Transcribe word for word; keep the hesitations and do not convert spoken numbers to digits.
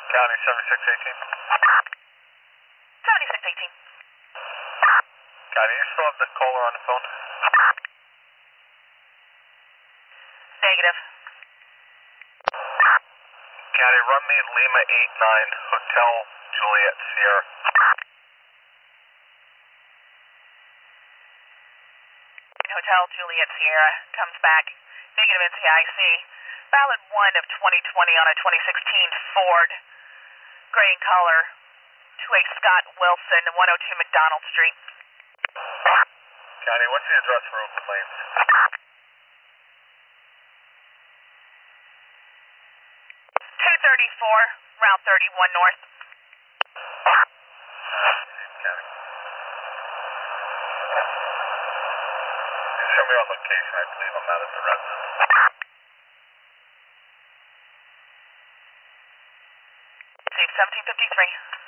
County seventy-six eighteen. seventy-six eighteen. County, you still have the caller on the phone? Negative. County, run me Lima eight nine, Hotel Juliet Sierra. Hotel Juliet Sierra comes back. Negative N C I C. Valid one of twenty twenty on a twenty sixteen Ford. Gray in color. two A Scott Wilson, one oh two McDonald Street. County, what's the address for Open Lanes? two thirty-four, Route thirty-one North. County. Show me our location. I believe I'm not at the residence. Received seventeen fifty-three.